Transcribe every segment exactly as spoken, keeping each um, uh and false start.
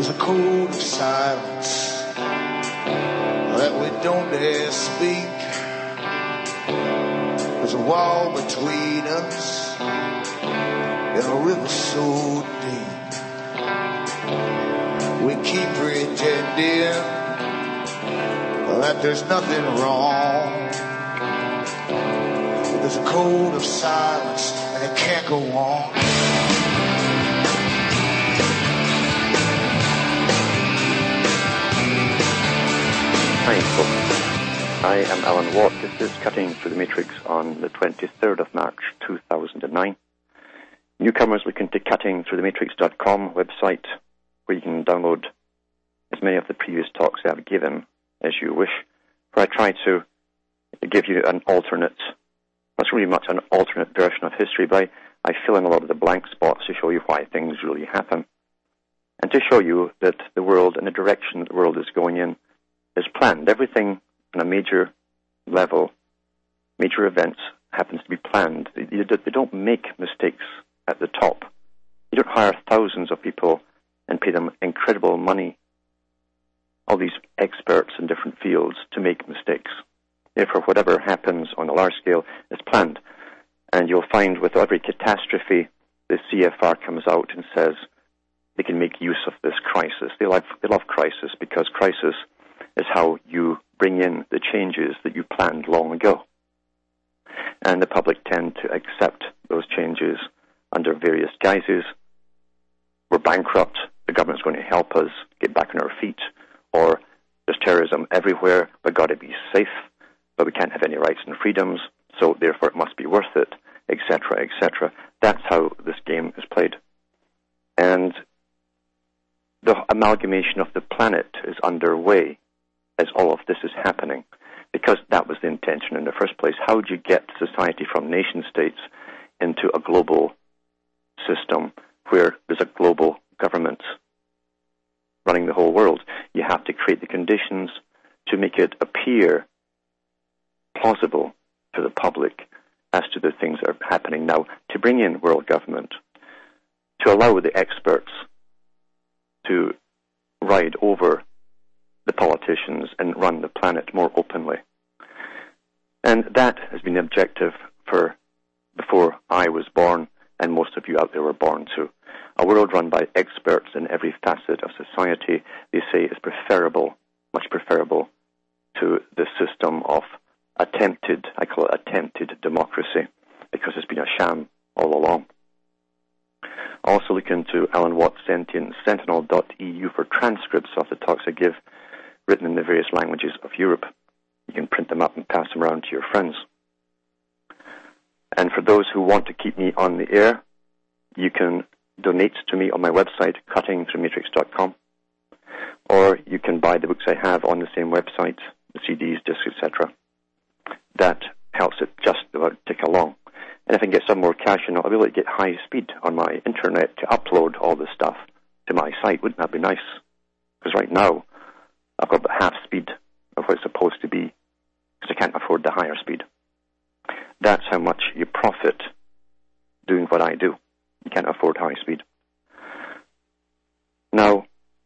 There's a code of silence that we don't dare speak. There's a wall between us and a river so deep. We keep pretending that there's nothing wrong. But there's a code of silence and it can't go on. Hi, folks. I am Alan Watt. This is Cutting Through the Matrix on the twenty-third of March, two thousand nine. Newcomers looking to cutting through the matrix dot com website, where you can download as many of the previous talks I've given as you wish, where I try to give you an alternate, well, it's really much an alternate version of history, but I, I fill in a lot of the blank spots to show you why things really happen, and to show you that the world and the direction that the world is going in is planned. Everything on a major level, major events, happens to be planned. They, they don't make mistakes at the top. You don't hire thousands of people and pay them incredible money, all these experts in different fields, to make mistakes. Therefore, whatever happens on a large scale is planned. And you'll find with every catastrophe, the C F R comes out and says they can make use of this crisis. They love, they love crisis because crisis is how you bring in the changes that you planned long ago. And the public tend to accept those changes under various guises. We're bankrupt, the government's going to help us get back on our feet, or there's terrorism everywhere, we've got to be safe, but we can't have any rights and freedoms, so therefore it must be worth it, et cetera, et cetera. That's how this game is played. And the amalgamation of the planet is underway as all of this is happening, because that was the intention in the first place. How do you get society from nation states into a global system where there's a global government running the whole world? You have to create the conditions to make it appear plausible to the public as to the things that are happening now, to bring in world government, to allow the experts to ride over the politicians and run the planet more openly. And that has been the objective for before I was born, and most of you out there were born too. A world run by experts in every facet of society, they say, is preferable, much preferable to the system of attempted, I call it attempted democracy, because it's been a sham all along. Also look into Alan Watt Sentient Sentinel dot E U for transcripts of the talks I give, written in the various languages of Europe. You can print them up and pass them around to your friends. And for those who want to keep me on the air, you can donate to me on my website, cutting through matrix dot com, or you can buy the books I have on the same website, the C Ds, discs, et cetera. That helps it just about tick along. And if I can get some more cash, you know, I'll be able to get high speed on my internet to upload all this stuff to my site. Wouldn't that be nice? Because right now, I've got about half speed of what it's supposed to be, because I can't afford the higher speed. That's how much you profit doing what I do. You can't afford high speed. Now,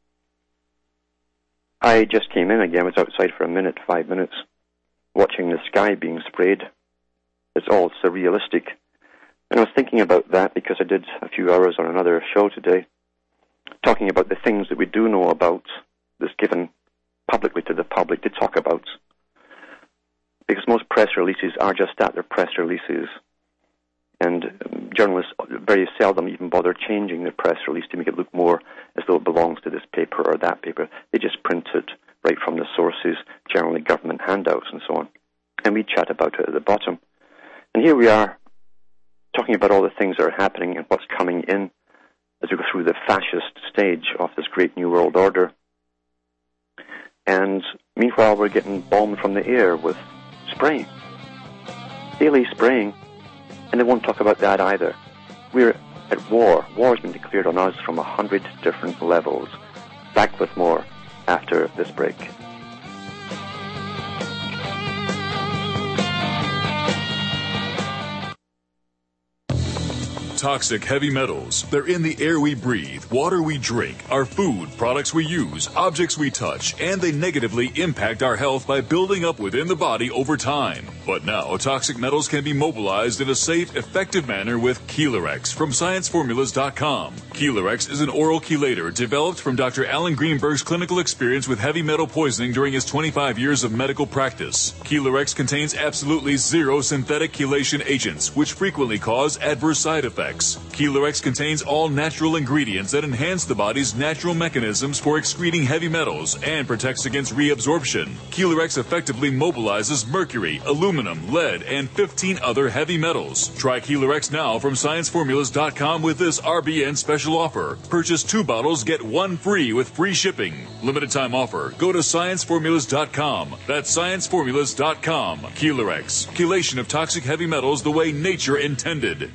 I just came in again. I was outside for a minute, five minutes, watching the sky being sprayed. It's all surrealistic. And I was thinking about that because I did a few hours on another show today, talking about the things that we do know about that's given publicly to the public to talk about. Because most press releases are just that, they're press releases. And um, journalists very seldom even bother changing the press release to make it look more as though it belongs to this paper or that paper. They just print it right from the sources, generally government handouts and so on. And we chat about it at the bottom. And here we are, talking about all the things that are happening and what's coming in as we go through the fascist stage of this great new world order. And meanwhile, we're getting bombed from the air with spraying, daily spraying, and they won't talk about that either. We're at war. War has been declared on us from a hundred different levels. Back with more after this break. toxic heavy metals. They're in the air we breathe, water we drink, our food, products we use, objects we touch, and they negatively impact our health by building up within the body over time. But now, toxic metals can be mobilized in a safe, effective manner with Chelarex from science formulas dot com. Chelarex is an oral chelator developed from Doctor Alan Greenberg's clinical experience with heavy metal poisoning during his twenty-five years of medical practice. Chelarex contains absolutely zero synthetic chelation agents, which frequently cause adverse side effects. Chelarex contains all natural ingredients that enhance the body's natural mechanisms for excreting heavy metals and protects against reabsorption. Chelarex effectively mobilizes mercury, aluminum, lead, and fifteen other heavy metals. Try Chelarex now from science formulas dot com with this R B N special offer. Purchase two bottles, get one free with free shipping. Limited time offer. Go to science formulas dot com. That's science formulas dot com. Chelarex. Chelation of toxic heavy metals the way nature intended.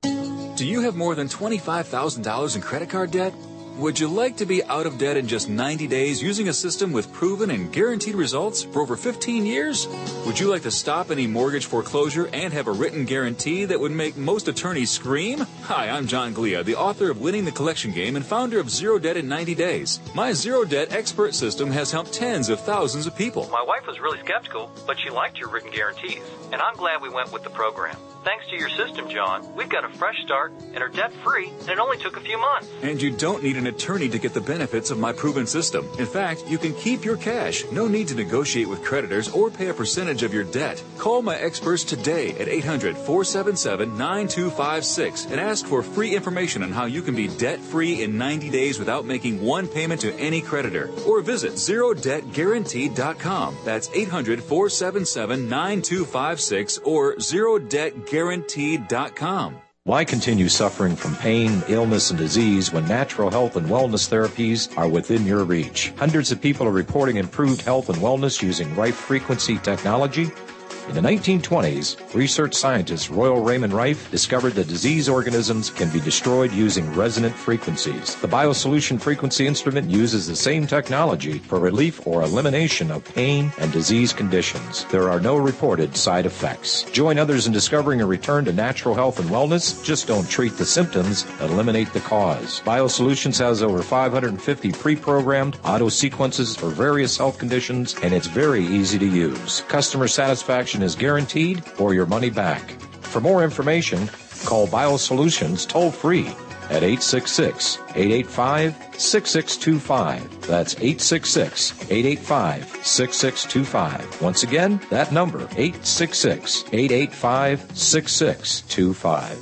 Do you have more than twenty-five thousand dollars in credit card debt? Would you like to be out of debt in just ninety days using a system with proven and guaranteed results for over fifteen years? Would you like to stop any mortgage foreclosure and have a written guarantee that would make most attorneys scream? Hi, I'm John Glia, the author of Winning the Collection Game and founder of Zero Debt in ninety days. My Zero Debt expert system has helped tens of thousands of people. My wife was really skeptical, but she liked your written guarantees, and I'm glad we went with the program. Thanks to your system, John, we've got a fresh start and are debt-free, and it only took a few months. And you don't need an attorney to get the benefits of my proven system. In fact, you can keep your cash. No need to negotiate with creditors or pay a percentage of your debt. Call my experts today at eight hundred, four seven seven, nine two five six and ask for free information on how you can be debt-free in ninety days without making one payment to any creditor. Or visit zero debt guaranteed dot com. That's eight hundred, four seven seven, nine two five six or zero debt guaranteed dot com. Why continue suffering from pain, illness, and disease when natural health and wellness therapies are within your reach? Hundreds of people are reporting improved health and wellness using Rife frequency technology. In the nineteen twenties, research scientist Royal Raymond Rife discovered that disease organisms can be destroyed using resonant frequencies. The BioSolution frequency instrument uses the same technology for relief or elimination of pain and disease conditions. There are no reported side effects. Join others in discovering a return to natural health and wellness. Just don't treat the symptoms, eliminate the cause. BioSolutions has over five hundred fifty pre-programmed auto sequences for various health conditions, and it's very easy to use. Customer satisfaction is guaranteed or your money back. For more information, call BioSolutions toll free at eight six six, eight eight five, six six two five. That's eight six six, eight eight five, six six two five. Once again, that number, eight six six, eight eight five, six six two five.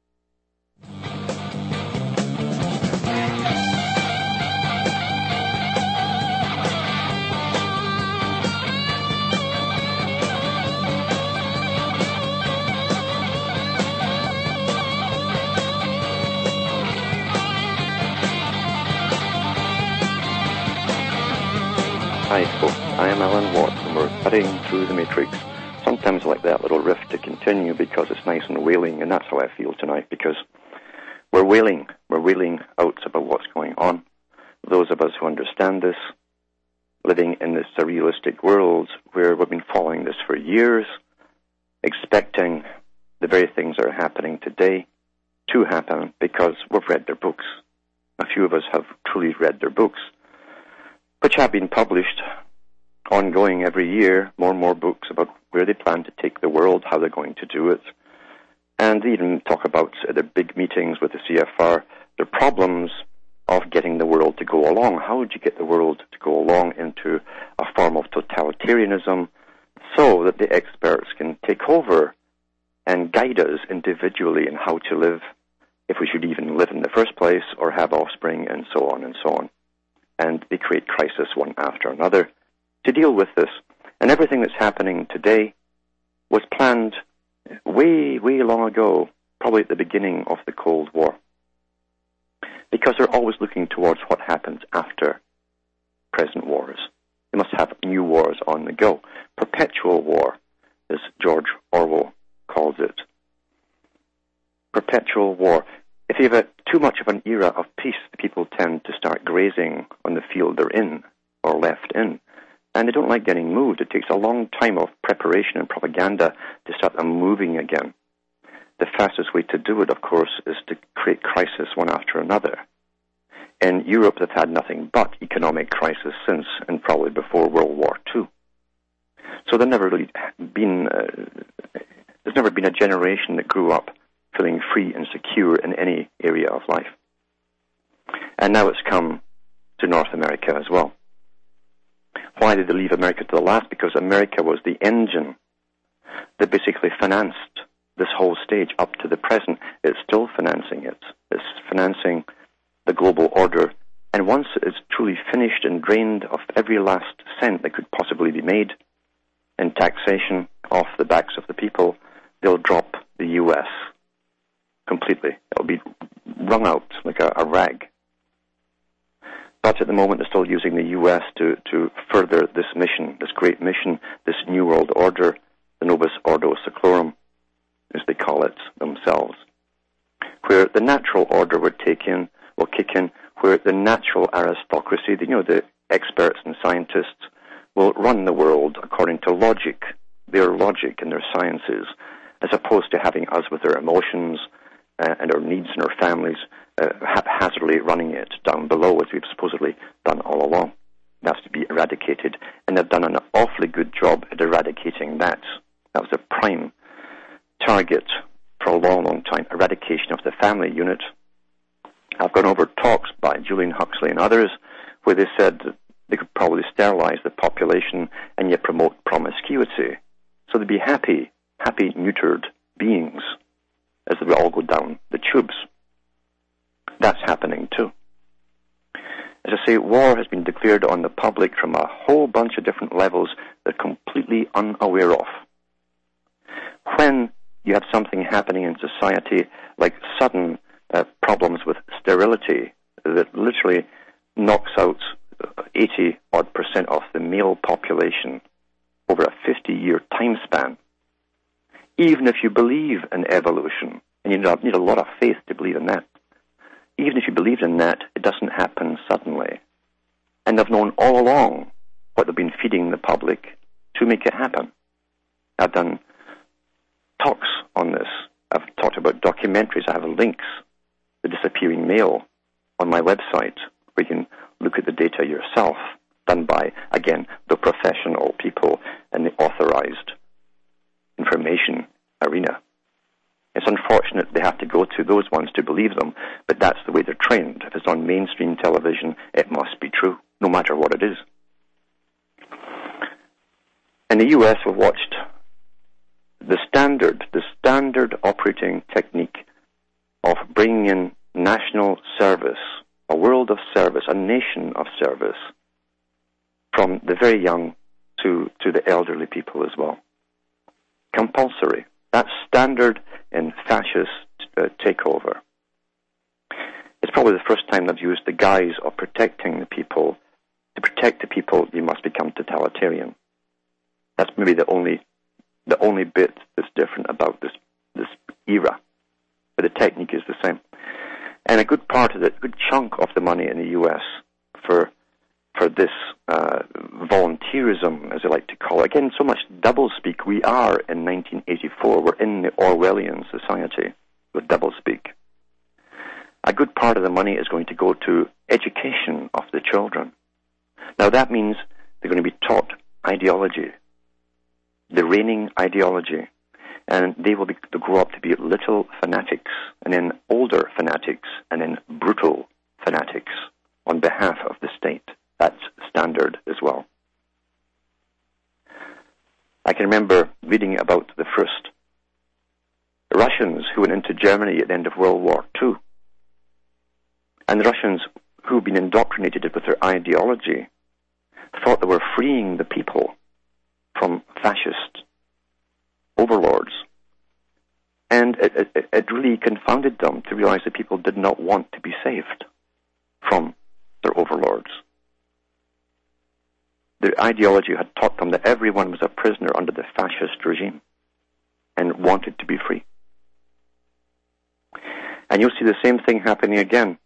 Hi folks, I am Alan Watt and we're cutting through the matrix. Sometimes I like that little riff to continue because it's nice and wailing, and that's how I feel tonight, because we're wailing, we're wailing out about what's going on. Those of us who understand this, living in this surrealistic world where we've been following this for years, expecting the very things that are happening today to happen because we've read their books. A few of us have truly read their books, which have been published ongoing every year, more and more books about where they plan to take the world, how they're going to do it. And they even talk about uh, their big meetings with the C F R, the problems of getting the world to go along. How would you get the world to go along into a form of totalitarianism so that the experts can take over and guide us individually in how to live, if we should even live in the first place or have offspring, and so on and so on. And they create crisis one after another to deal with this. And everything that's happening today was planned way, way long ago, probably at the beginning of the Cold War. Because they're always looking towards what happens after present wars. They must have new wars on the go. Perpetual war, as George Orwell calls it. Perpetual war. If you have a, too much of an era of peace, people tend to start grazing on the field they're in or left in. And they don't like getting moved. It takes a long time of preparation and propaganda to start them moving again. the fastest way to do it, of course, is to create crisis one after another. In Europe, they've had nothing but economic crisis since, and probably before World War Two. So there's never really been, uh, there's never been a generation that grew up feeling free and secure in any area of life. And now it's come to North America as well. Why did they leave America to the last? Because America was the engine that basically financed this whole stage up to the present. It's still financing it. It's financing the global order. And once it's truly finished and drained of every last cent that could possibly be made in taxation off the backs of the people, they'll drop the U S completely. It'll be wrung out like a, a rag. But at the moment, they're still using the U S to, to further this mission, this great mission, this New World Order, the Novus Ordo Seclorum, as they call it themselves, where the natural order would take in, will kick in, where the natural aristocracy, the, you know, the experts and scientists, will run the world according to logic, their logic and their sciences, as opposed to having us with our emotions uh, and our needs and our families uh, haphazardly running it down below, as we've supposedly done all along. That's to be eradicated, and they've done an awfully good job at eradicating that. That was a prime target for a long, long time, eradication of the family unit. I've gone over talks by Julian Huxley and others where they said that they could probably sterilize the population and yet promote promiscuity. So they'd be happy, happy neutered beings as they would all go down the tubes. That's happening too. As I say, war has been declared on the public from a whole bunch of different levels they're completely unaware of. When you have something happening in society like sudden uh, problems with sterility that literally knocks out eighty odd percent of the male population over a fifty-year time span, even if you believe in evolution, and you need a lot of faith to believe in that, even if you believe in that, it doesn't happen suddenly. And they've known all along what they've been feeding the public to make it happen. I've done talks on this. I've talked about documentaries. I have links, The Disappearing Male, on my website, where you can look at the data yourself, done by, again, the professional people in the authorized information arena. It's unfortunate they have to go to those ones to believe them, but that's the way they're trained. If it's on mainstream television, it must be true, no matter what it is. In the U S, we've watched the standard, the standard operating technique of bringing in national service, a world of service, a nation of service, from the very young to, to the elderly people as well. Compulsory. That's standard in fascist uh, takeover. It's probably the first time they've used the guise of protecting the people. To protect the people, you must become totalitarian. That's maybe the only the only bit that's different about this this era. But the technique is the same. And a good part of it, a good chunk of the money in the U S for for this uh, volunteerism, as I like to call it. Again, so much doublespeak. We are in nineteen eighty-four. We're in the Orwellian society with doublespeak. A good part of the money is going to go to education of the children. Now, that means they're going to be taught ideology, the reigning ideology, and they will be, they'll grow up to be little fanatics, and then older fanatics, and then brutal fanatics on behalf of the state. That's standard as well. I can remember reading about the first Russians who went into Germany at the end of World War Two. And the Russians who had been indoctrinated with their ideology thought they were freeing the people from fascist overlords. And it, it, it really confounded them to realize that people did not want to be saved from their overlords. Their ideology had taught them that everyone was a prisoner under the fascist regime and wanted to be free. And you'll see the same thing happening again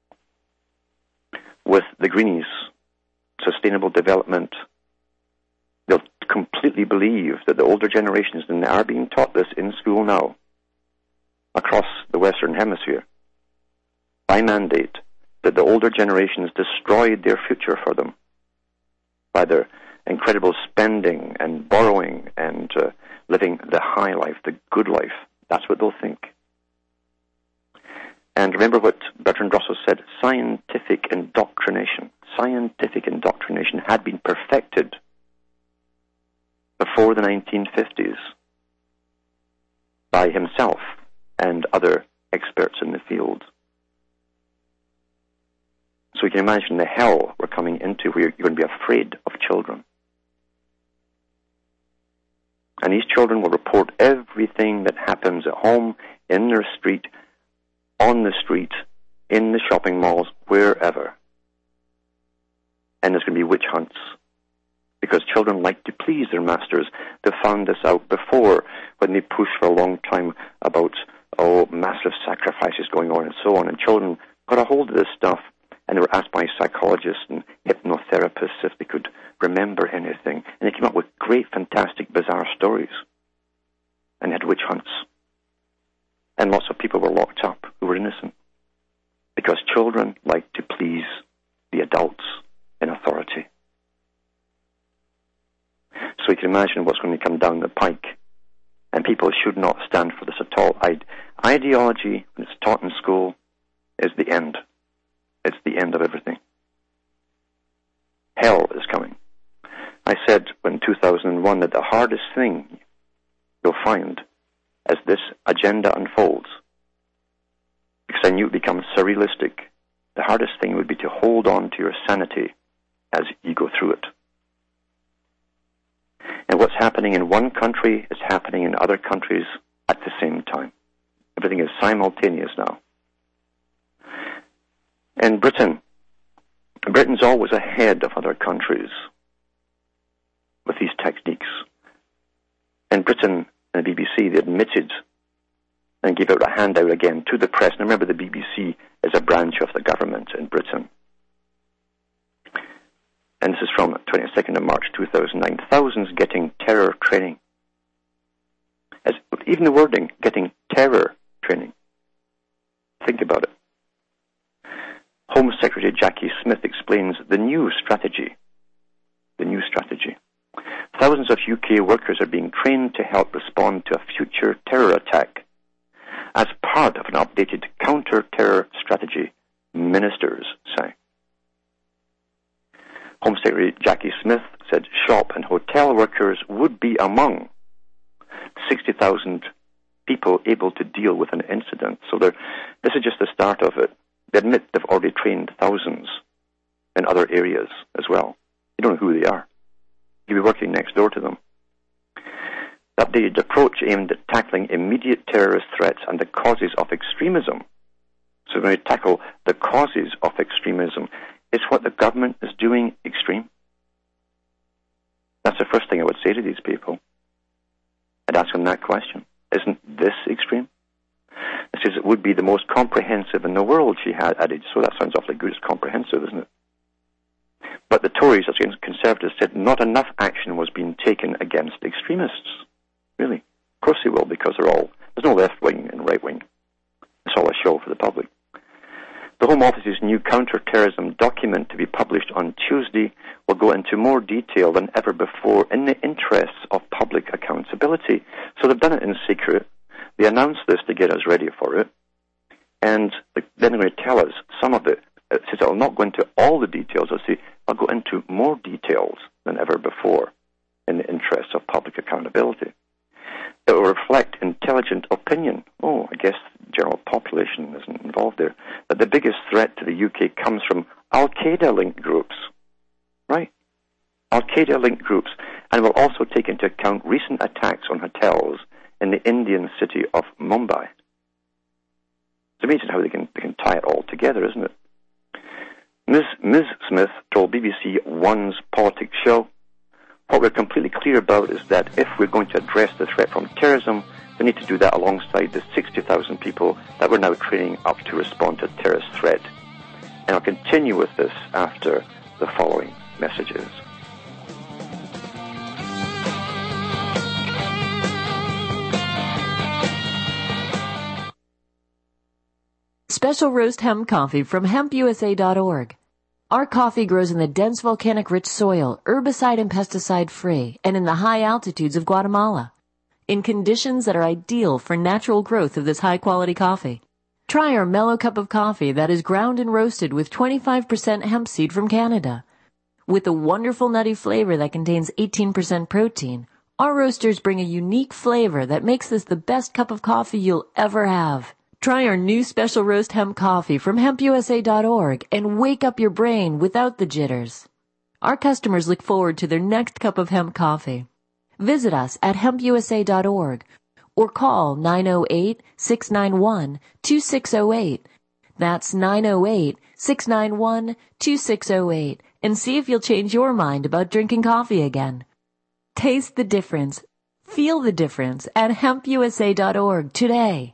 with the Greenies, sustainable development. They'll completely believe that the older generations, and they are being taught this in school now, across the Western Hemisphere, by mandate, that the older generations destroyed their future for them by their incredible spending and borrowing and uh, living the high life, the good life. That's what they'll think. And remember what Bertrand Russell said, scientific indoctrination. Scientific indoctrination had been perfected before the nineteen fifties by himself and other experts in the field. So you can imagine the hell we're coming into where you're going to be afraid of children. And these children will report everything that happens at home, in their street, on the street, in the shopping malls, wherever. And there's going to be witch hunts. Because children like to please their masters. They found this out before when they pushed for a long time about, oh, massive sacrifices going on and so on. And children got a hold of this stuff. And they were asked by psychologists and hypnotherapists if they could remember anything. And they came up with great, fantastic, bizarre stories. And had witch hunts. And lots of people were locked up who were innocent. Because children like to please the adults in authority. So you can imagine what's going to come down the pike. And people should not stand for this at all. I, ideology, when it's taught in school, is the end. It's the end of everything. Hell is coming. I said in two thousand one that the hardest thing you'll find as this agenda unfolds, because I knew it becomes surrealistic, the hardest thing would be to hold on to your sanity as you go through it. And what's happening in one country is happening in other countries at the same time. Everything is simultaneous now. In Britain, Britain's always ahead of other countries with these techniques. In Britain, the B B C, they admitted and gave out a handout again to the press. Now remember, the B B C is a branch of the government in Britain. And this is from the twenty-second of March two thousand nine. Thousands getting terror training. As, even the wording, getting terror training. Think about it. Home Secretary Jackie Smith explains the new strategy. The new strategy. Thousands of U K workers are being trained to help respond to a future terror attack as part of an updated counter-terror strategy, ministers say. Home Secretary Jackie Smith said shop and hotel workers would be among sixty thousand people able to deal with an incident. So this is just the start of it. They admit they've already trained thousands in other areas as well. You don't know who they are. You'll be working next door to them. The updated approach aimed at tackling immediate terrorist threats and the causes of extremism. So when we tackle the causes of extremism, is what the government is doing extreme? That's the first thing I would say to these people. I'd ask them that question. Isn't this extreme? It says it would be the most comprehensive in the world, she had added. So that sounds awfully good. It's comprehensive, isn't it? But the Tories, as Conservatives, said not enough action was being taken against extremists. Really? Of course they will, because they're all, there's no left wing and right wing. It's all a show for the public. The Home Office's new counter-terrorism document to be published on Tuesday will go into more detail than ever before in the interests of public accountability. So they've done it in secret. They announced this to get us ready for it. And then they're going to tell us some of it. It says I'll not go into all the details. I'll say I'll go into more details than ever before in the interests of public accountability. It will reflect intelligent opinion. Oh, I guess the general population isn't involved there. That the biggest threat to the U K comes from Al-Qaeda-linked groups. Right? Al-Qaeda-linked groups. And will also take into account recent attacks on hotels in the Indian city of Mumbai. It's amazing how they can, they can tie it all together, isn't it? Miz Miz Smith told B B C One's Politics show, what we're completely clear about is that if we're going to address the threat from terrorism, we need to do that alongside the sixty thousand people that we're now training up to respond to a terrorist threat. And I'll continue with this after the following messages. special roast hemp coffee from hemp u s a dot org. Our coffee grows in the dense volcanic-rich soil, herbicide and pesticide-free, and in the high altitudes of Guatemala, in conditions that are ideal for natural growth of this high-quality coffee. Try our mellow cup of coffee that is ground and roasted with twenty-five percent hemp seed from Canada. With a wonderful nutty flavor that contains eighteen percent protein, our roasters bring a unique flavor that makes this the best cup of coffee you'll ever have. Try our new special roast hemp coffee from hemp u s a dot org and wake up your brain without the jitters. Our customers look forward to their next cup of hemp coffee. Visit us at hemp u s a dot org or call nine oh eight, six nine one, two six oh eight. That's nine oh eight, six nine one, two six oh eight and see if you'll change your mind about drinking coffee again. Taste the difference. Feel the difference at hemp u s a dot org today.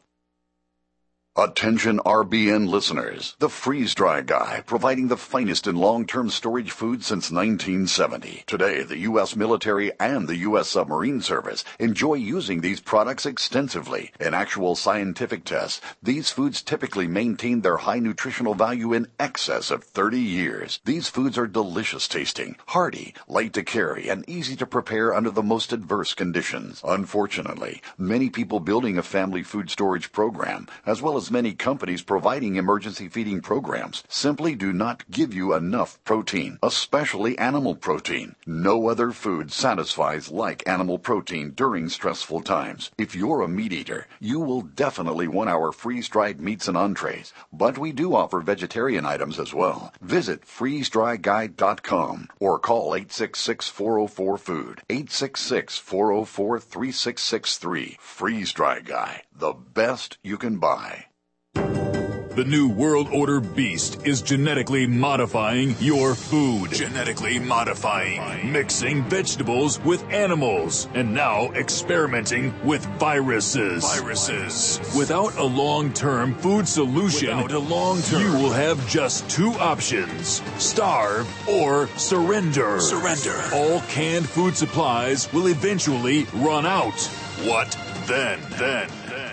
Attention R B N listeners, the Freeze Dry Guy, providing the finest in long-term storage food since nineteen seventy. Today, the U S military and the U S submarine service enjoy using these products extensively. In actual scientific tests, these foods typically maintain their high nutritional value in excess of thirty years. These foods are delicious tasting, hearty, light to carry, and easy to prepare under the most adverse conditions. Unfortunately, many people building a family food storage program, as well as many companies providing emergency feeding programs, simply do not give you enough protein, especially animal protein. No other food satisfies like animal protein during stressful times. If you're a meat eater, you will definitely want our freeze-dried meats and entrees, but we do offer vegetarian items as well. Visit freeze dry guide dot com or call eight six six, four oh four, food, eight six six, four oh four, three six six three. Freeze Dry Guy, the best you can buy. The new World Order Beast is genetically modifying your food. Genetically modifying. Mixing vegetables with animals. And now experimenting with viruses. Viruses. Without a long-term food solution, Without a long-term, you will have just two options. Starve or surrender. Surrender. All canned food supplies will eventually run out. What then? Then.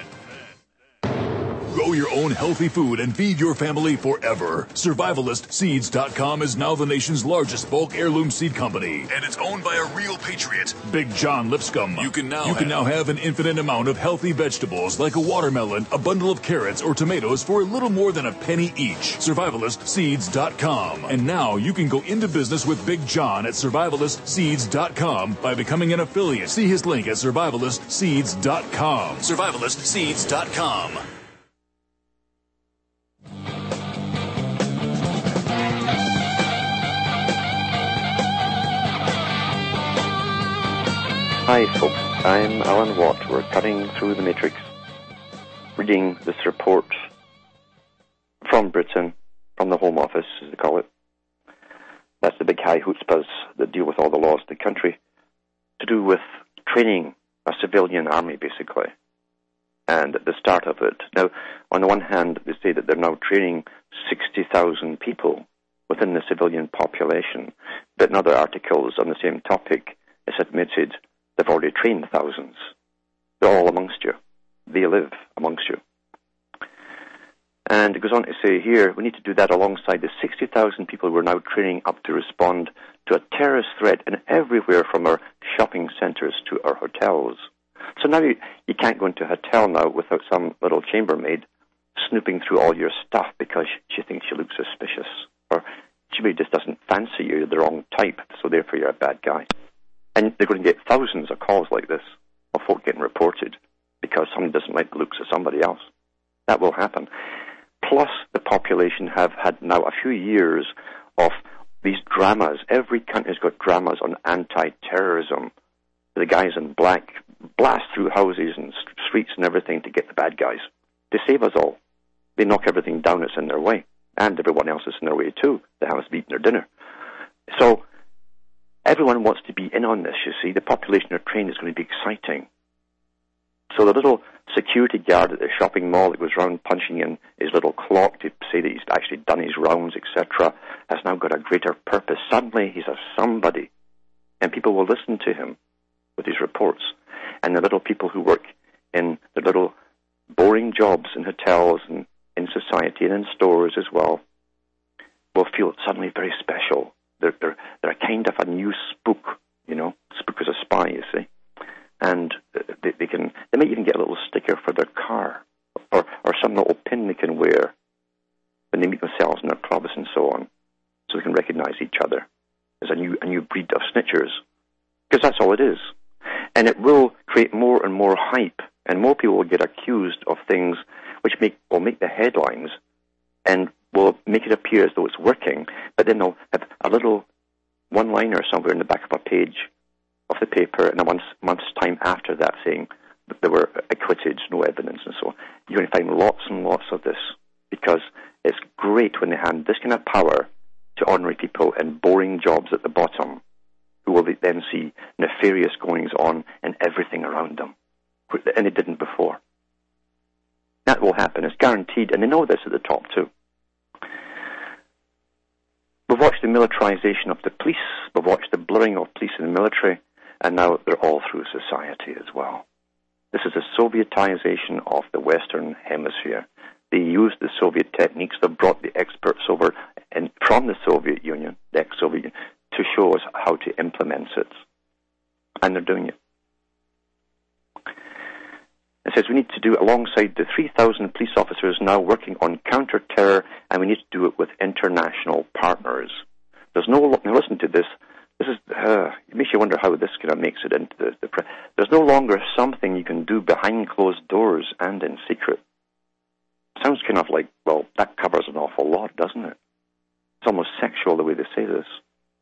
Grow your own healthy food and feed your family forever. Survivalist Seeds dot com is now the nation's largest bulk heirloom seed company, and it's owned by a real patriot, Big John Lipscomb. You can now you have, can now have an infinite amount of healthy vegetables like a watermelon, a bundle of carrots, or tomatoes for a little more than a penny each. Survivalist Seeds dot com. And now you can go into business with Big John at Survivalist Seeds dot com by becoming an affiliate. See his link at Survivalist Seeds dot com. Survivalist Seeds dot com. Hi folks, I'm Alan Watt. We're cutting through the matrix, reading this report from Britain, from the Home Office, as they call it. That's the big high chutzpahs that deal with all the laws of the country, to do with training a civilian army, basically, and at the start of it. Now, on the one hand, they say that they're now training sixty thousand people within the civilian population, but in other articles on the same topic, it's admitted they've already trained thousands. They're all amongst you. They live amongst you. And it goes on to say here, we need to do that alongside the sixty thousand people we're now training up to respond to a terrorist threat in everywhere from our shopping centres to our hotels. So now you, you can't go into a hotel now without some little chambermaid snooping through all your stuff because she thinks you look suspicious. Or she maybe just doesn't fancy you, you're the wrong type, so therefore you're a bad guy. And they're going to get thousands of calls like this of folk getting reported because someone doesn't like the looks of somebody else. That will happen. Plus, the population have had now a few years of these dramas. Every country's got dramas on anti-terrorism. The guys in black blast through houses and streets and everything to get the bad guys. They save us all. They knock everything down that's in their way. And everyone else is in their way too. They have us eating their dinner. So, everyone wants to be in on this, you see. The population of trained is going to be exciting. So the little security guard at the shopping mall that goes around punching in his little clock to say that he's actually done his rounds, et cetera, has now got a greater purpose. Suddenly he's a somebody, and people will listen to him with his reports. And the little people who work in the little boring jobs in hotels and in society and in stores as well will feel suddenly very special. They're, they're, they're a kind of a new spook, you know. Spook is a spy, you see. And they, they can they might even get a little sticker for their car or, or some little pin they can wear when they meet themselves in their clubs and so on, so they can recognize each other as a new a new breed of snitchers. Because that's all it is. And it will create more and more hype, and more people will get accused of things which make will make the headlines and will make it appear as though it's working, but then they'll have a little one-liner somewhere in the back of a page of the paper in a month's, month's time after that saying that they were acquitted, no evidence and so on. You're going to find lots and lots of this because it's great when they hand this kind of power to ordinary people in boring jobs at the bottom who will then see nefarious goings-on in everything around them, and they didn't before. That will happen. It's guaranteed, and they know this at the top too. We've watched the militarization of the police, we've watched the blurring of police and the military, and now they're all through society as well. This is a Sovietization of the Western Hemisphere. They used the Soviet techniques. They've brought the experts over and from the Soviet Union, the ex-Soviet Union, to show us how to implement it. And they're doing it. It says we need to do it alongside the three thousand police officers now working on counter-terror, and we need to do it with international partners. There's no, now listen to this, this is, uh, it makes you wonder how this kind of makes it into the, the press. There's no longer something you can do behind closed doors and in secret. Sounds kind of like, well, that covers an awful lot, doesn't it? It's almost sexual the way they say this.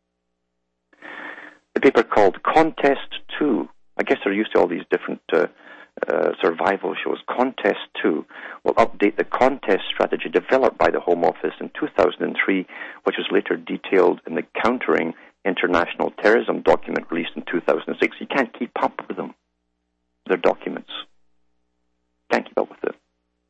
The paper called Contest two. I guess they're used to all these different uh, uh, survival shows. Contest two will update the contest strategy developed by the Home Office in two thousand three, which was later detailed in the Countering International Terrorism document released in two thousand six. You can't keep up with them. They're documents. Can't keep up with it.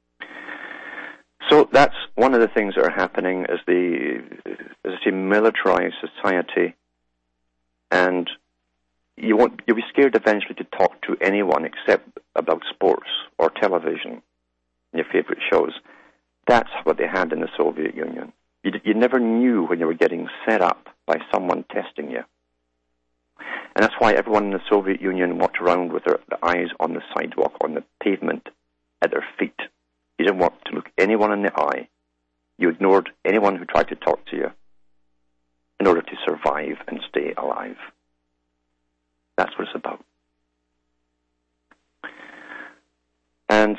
So that's one of the things that are happening as the, as I say, militarized society. And you won't, you'll be scared eventually to talk to anyone except about sports or television, your favorite shows. That's what they had in the Soviet Union. You, you never knew when you were getting set up by someone testing you. And that's why everyone in the Soviet Union walked around with their, their eyes on the sidewalk, on the pavement, at their feet. You didn't want to look anyone in the eye. You ignored anyone who tried to talk to you in order to survive and stay alive. That's what it's about. And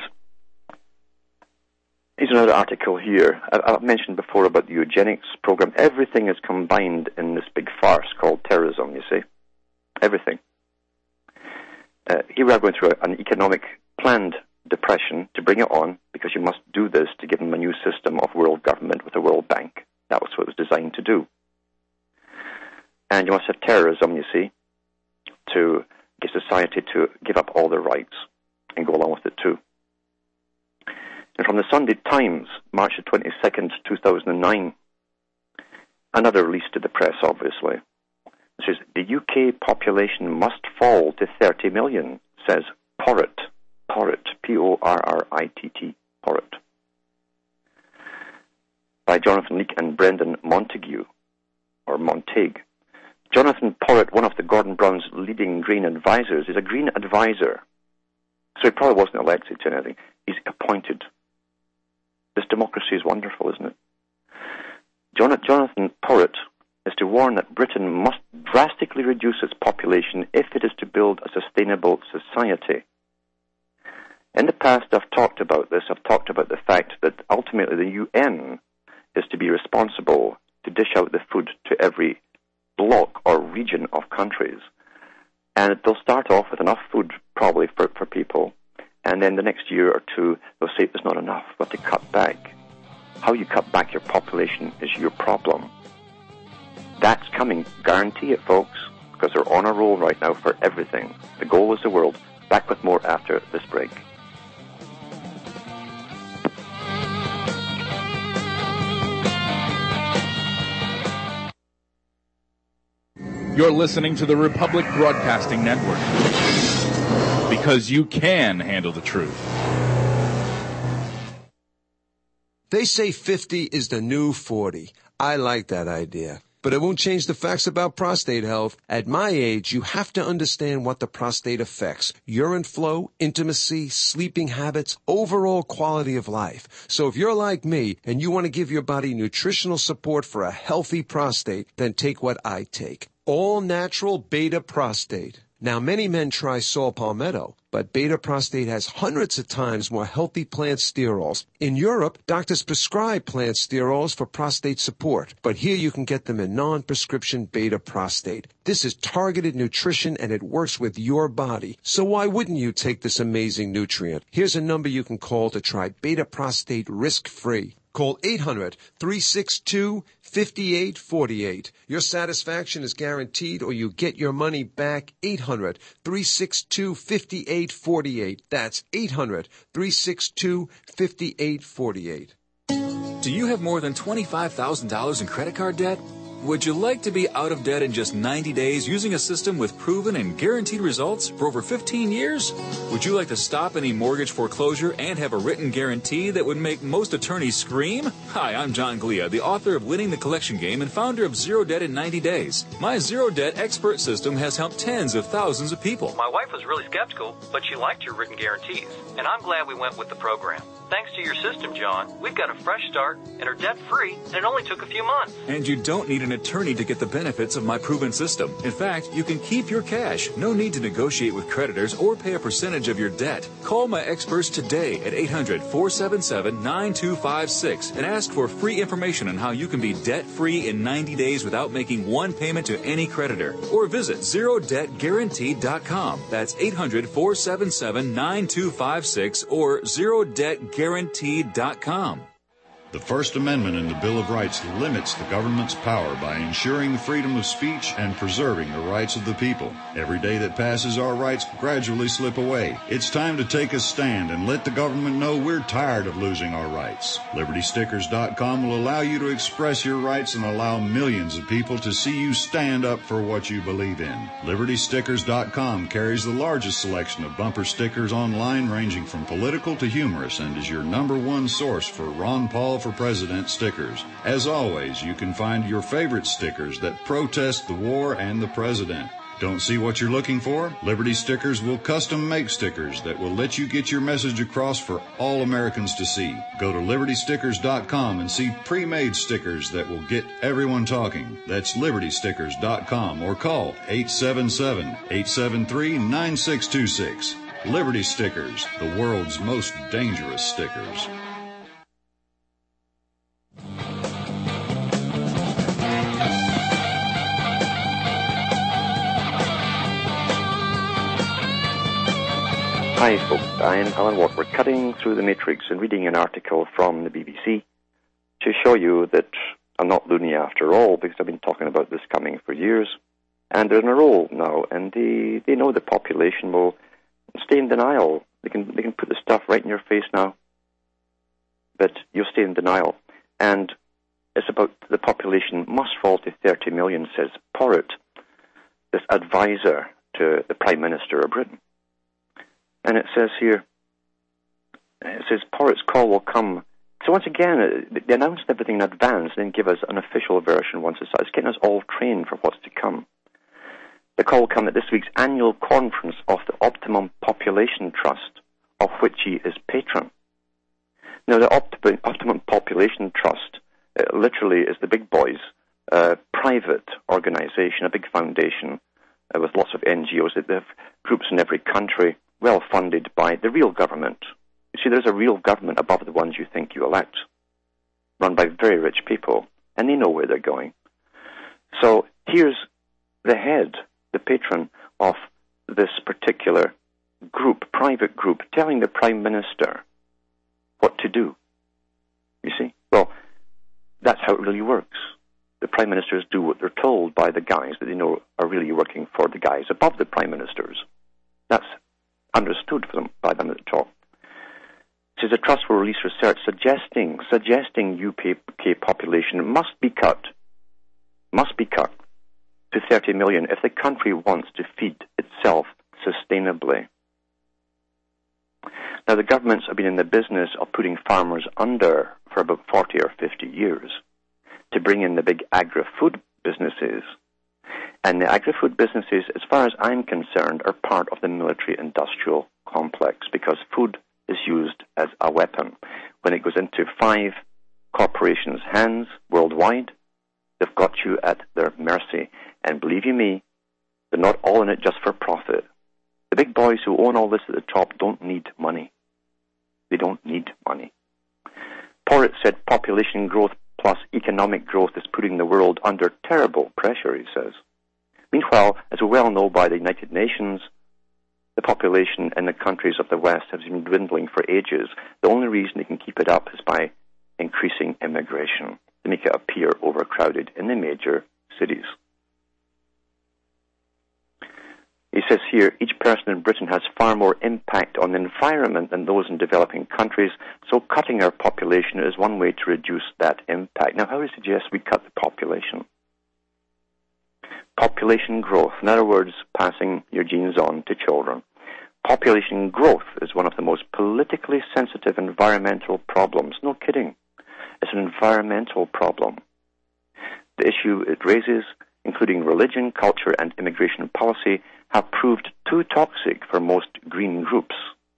here's another article here. I've mentioned before about the eugenics program. Everything is combined in this big farce called terrorism, you see. Everything. Uh, here we are going through an economic planned depression to bring it on, because you must do this to give them a new system of world government with the World Bank. That was what it was designed to do. And you must have terrorism, you see, to get society to give up all their rights and go along with it too. And from the Sunday Times, March the twenty-second, two thousand nine, another release to the press, obviously. It says, the U K population must fall to thirty million, says Porritt. Porritt, P O R R I T T, Porritt. By Jonathan Leake and Brendan Montague, or Montague. Jonathan Porritt, one of the Gordon Brown's leading Green advisors, is a Green advisor. So he probably wasn't elected to anything. He's appointed. This democracy is wonderful, isn't it? Jonathan Porritt is to warn that Britain must drastically reduce its population if it is to build a sustainable society. In the past, I've talked about this. I've talked about the fact that ultimately the U N is to be responsible to dish out the food to every block or region of countries. And they'll start off with enough food probably for, for people, and then the next year or two they'll say there's not enough, we have to cut back. How you cut back your population is your problem. That's coming, guarantee it, folks, because they're on a roll right now for everything. The goal is the world. Back with more after this break. You're listening to the Republic Broadcasting Network, because you can handle the truth. They say fifty is the new forty. I like that idea. But it won't change the facts about prostate health. At my age, you have to understand what the prostate affects. Urine flow, intimacy, sleeping habits, overall quality of life. So if you're like me and you want to give your body nutritional support for a healthy prostate, then take what I take. All natural beta prostate. Now, many men try saw palmetto, but beta prostate has hundreds of times more healthy plant sterols. In Europe, doctors prescribe plant sterols for prostate support, but here you can get them in non-prescription beta prostate. This is targeted nutrition and it works with your body. So why wouldn't you take this amazing nutrient? Here's a number you can call to try beta prostate risk-free. Call eight hundred, three six two, five eight four eight. Your satisfaction is guaranteed or you get your money back. eight hundred, three six two, five eight four eight. That's eight hundred, three six two, five eight four eight. Do you have more than twenty-five thousand dollars in credit card debt? Would you like to be out of debt in just ninety days using a system with proven and guaranteed results for over fifteen years? Would you like to stop any mortgage foreclosure and have a written guarantee that would make most attorneys scream? Hi, I'm John Glia, the author of Winning the Collection Game and founder of Zero Debt in ninety days. My Zero Debt expert system has helped tens of thousands of people. My wife was really skeptical, but she liked your written guarantees, and I'm glad we went with the program. Thanks to your system, John, we've got a fresh start and are debt-free, and it only took a few months. And you don't need an attorney to get the benefits of my proven system. In fact, you can keep your cash. No need to negotiate with creditors or pay a percentage of your debt. Call my experts today at eight hundred, four seven seven, nine two five six and ask for free information on how you can be debt-free in ninety days without making one payment to any creditor. Or visit zero debt guaranteed dot com. That's eight hundred, four seven seven, nine two five six or zero debt guaranteed dot com. The First Amendment in the Bill of Rights limits the government's power by ensuring the freedom of speech and preserving the rights of the people. Every day that passes, our rights gradually slip away. It's time to take a stand and let the government know we're tired of losing our rights. Liberty Stickers dot com will allow you to express your rights and allow millions of people to see you stand up for what you believe in. Liberty Stickers dot com carries the largest selection of bumper stickers online, ranging from political to humorous, and is your number one source for Ron Paul for President stickers. As always, you can find your favorite stickers that protest the war and the president. Don't see what you're looking for? Liberty Stickers will custom make stickers that will let you get your message across for all Americans to see. Go to Liberty Stickers dot com and see pre-made stickers that will get everyone talking. That's Liberty Stickers dot com or call eight seven seven, eight seven three, nine six two six. Liberty Stickers, the world's most dangerous stickers. Hi folks, I'm Alan Watt. We're cutting through the matrix and reading an article from the B B C to show you that I'm not loony after all, because I've been talking about this coming for years, and they're in a role now, and they, they know the population will stay in denial. They can they can put the stuff right in your face now, but you'll stay in denial. And it's about the population must fall to thirty million, says Porritt, this advisor to the Prime Minister of Britain. And it says here, it says Porritt's call will come. So once again, they announced everything in advance and then give us an official version once it's out. It's getting us all trained for what's to come. The call will come at this week's annual conference of the Optimum Population Trust, of which he is patron. Now, the Optimum, Optimum Population Trust uh, literally is the big boys' uh, private organization, a big foundation uh, with lots of N G Os. They have groups in every country, well funded by the real government. You see, there's a real government above the ones you think you elect, run by very rich people, and they know where they're going. So here's the head, the patron of this particular group, private group, telling the Prime Minister what to do. You see? Well, that's how it really works. The Prime Ministers do what they're told by the guys that they know are really working for the guys above the Prime Ministers. That's understood for them, by them at the top. It says the trust will release research suggesting suggesting U K population must be cut, must be cut to thirty million if the country wants to feed itself sustainably. Now, the governments have been in the business of putting farmers under for about forty or fifty years to bring in the big agri-food businesses. And the agri-food businesses, as far as I'm concerned, are part of the military-industrial complex because food is used as a weapon. When it goes into five corporations' hands worldwide, they've got you at their mercy. And believe you me, they're not all in it just for profit. The big boys who own all this at the top don't need money. They don't need money. Porritt said population growth plus economic growth is putting the world under terrible pressure, he says. Meanwhile, as we well know by the United Nations, the population in the countries of the West has been dwindling for ages. The only reason they can keep it up is by increasing immigration to make it appear overcrowded in the major cities. He says here, each person in Britain has far more impact on the environment than those in developing countries, so cutting our population is one way to reduce that impact. Now, how do you suggest we cut the population? Population growth, in other words, passing your genes on to children. Population growth is one of the most politically sensitive environmental problems. No kidding. It's an environmental problem. The issue it raises, including religion, culture, and immigration policy, have proved too toxic for most green groups.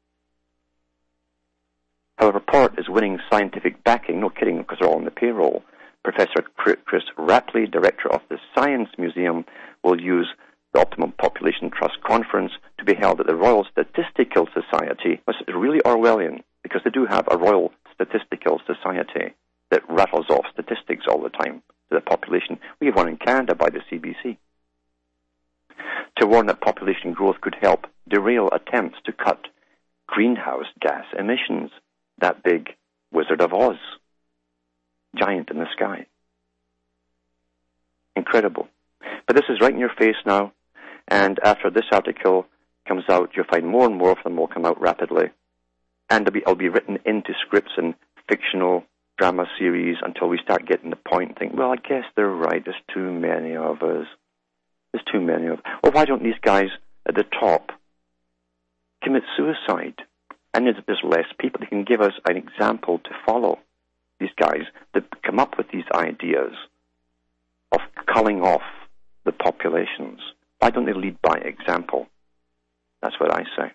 However, Porritt is winning scientific backing, no kidding, because they're all on the payroll. Professor Chris Rapley, director of the Science Museum, will use the Optimum Population Trust Conference to be held at the Royal Statistical Society. It's really Orwellian, because they do have a Royal Statistical Society that rattles off statistics all the time to the population. We have one in Canada by the C B C. To warn that population growth could help derail attempts to cut greenhouse gas emissions. That big Wizard of Oz. Giant in the sky. Incredible. But this is right in your face now, and after this article comes out, you'll find more and more of them will come out rapidly. And it'll be, it'll be written into scripts and fictional drama series until we start getting the point and think, well, I guess they're right, there's too many of us. There's too many of us. Well, why don't these guys at the top commit suicide? And there's, there's less people that can give us an example to follow. These guys that come up with these ideas of culling off the populations. Why don't they lead by example? That's what I say.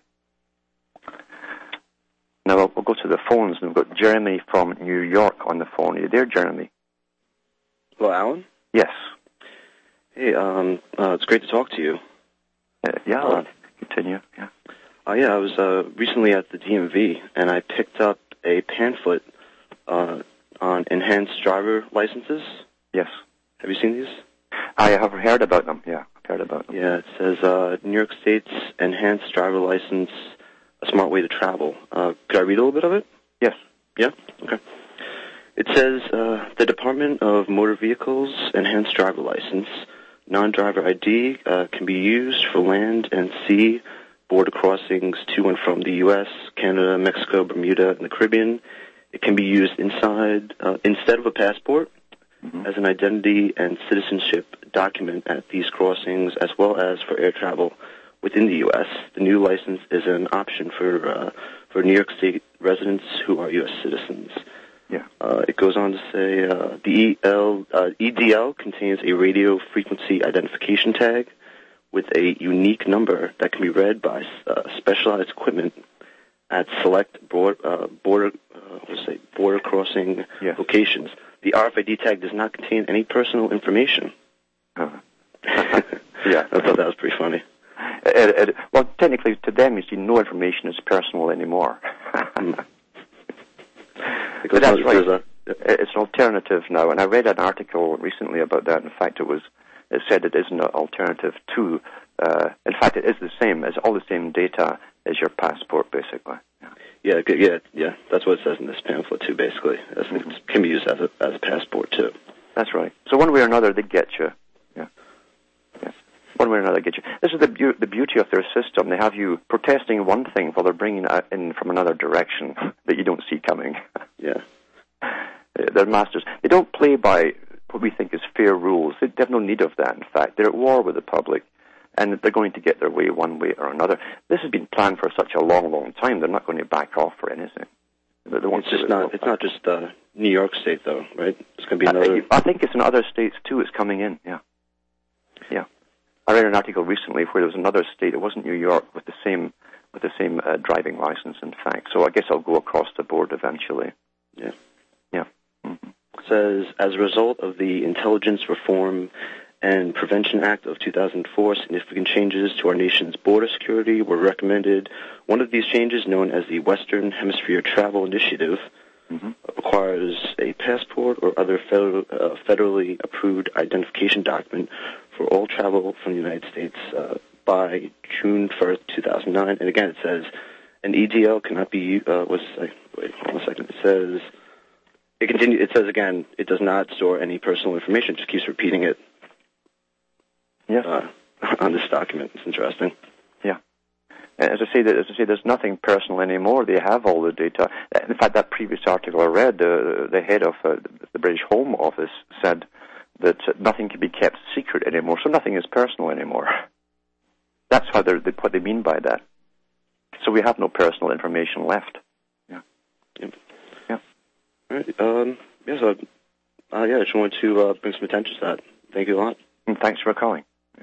Now we'll, we'll go to the phones, and we've got Jeremy from New York on the phone. Are you there, Jeremy? Hello, Alan? Yes. Hey, um, uh, it's great to talk to you. Uh, yeah, uh, continue. Yeah. Uh, yeah, I was uh, recently at the D M V, and I picked up a pamphlet uh, on enhanced driver licenses. Yes. Have you seen these? I have heard about them, yeah. I've heard about them. Yeah, it says uh, New York State's enhanced driver license, a smart way to travel. Uh, could I read a little bit of it? Yes. Yeah? Okay. It says, uh, the Department of Motor Vehicles enhanced driver license, non-driver I D uh, can be used for land and sea border crossings to and from the U S, Canada, Mexico, Bermuda, and the Caribbean. It can be used inside uh, instead of a passport mm-hmm. as an identity and citizenship document at these crossings, as well as for air travel within the U S. The new license is an option for uh, for New York State residents who are U S citizens. Yeah. Uh, it goes on to say uh, the E L, uh, E D L contains a radio frequency identification tag with a unique number that can be read by uh, specialized equipment at select board, uh, border uh, let's say border crossing yeah. locations. The R F I D tag does not contain any personal information. Uh, yeah, I thought that was pretty funny. It, it, well, technically, to them, you see, no information is personal anymore. mm. But that's right. A, it's an alternative now, and I read an article recently about that. In fact, it was it said it is an alternative to. Uh, in fact, it is the same. It's all the same data as your passport, basically. Yeah, yeah, yeah. yeah. That's what it says in this pamphlet too. Basically, mm-hmm. It can be used as a as a passport too. That's right. So one way or another, they get you. Yeah. Yeah. One way or another, get you. This is the be- the beauty of their system. They have you protesting one thing while they're bringing it in from another direction that you don't see coming. Yeah. They're masters. They don't play by what we think is fair rules. They have no need of that, in fact. They're at war with the public, and they're going to get their way one way or another. This has been planned for such a long, long time. They're not going to back off for anything. They want it's just not. It's not just uh, New York State, though, right? It's going to be another. I, I think it's in other states too. It's coming in. Yeah, yeah. I read an article recently where there was another state. It wasn't New York with the same with the same uh, driving license. In fact, so I guess I'll go across the board eventually. Yeah, yeah. Mm-hmm. It says as a result of the Intelligence Reform and Prevention Act of two thousand four, significant changes to our nation's border security were recommended. One of these changes, known as the Western Hemisphere Travel Initiative, mm-hmm. requires a passport or other federal, uh, federally approved identification document for all travel from the United States uh, by June first, two thousand nine. And again, it says an E D L cannot be, uh, was, uh, wait, one second, it says, it continue, it says again, it does not store any personal information, it just keeps repeating it. Yes. Uh, on this document. It's interesting. Yeah. As I say, as I say, there's nothing personal anymore. They have all the data. In fact, that previous article I read, uh, the head of uh, the British Home Office said that nothing can be kept secret anymore, so nothing is personal anymore. That's how they're, they, what they mean by that. So we have no personal information left. Yeah. Yep. Yeah. All right. Um, yeah, so, uh, yeah, I just wanted to uh, bring some attention to that. Thank you a lot. And thanks for calling.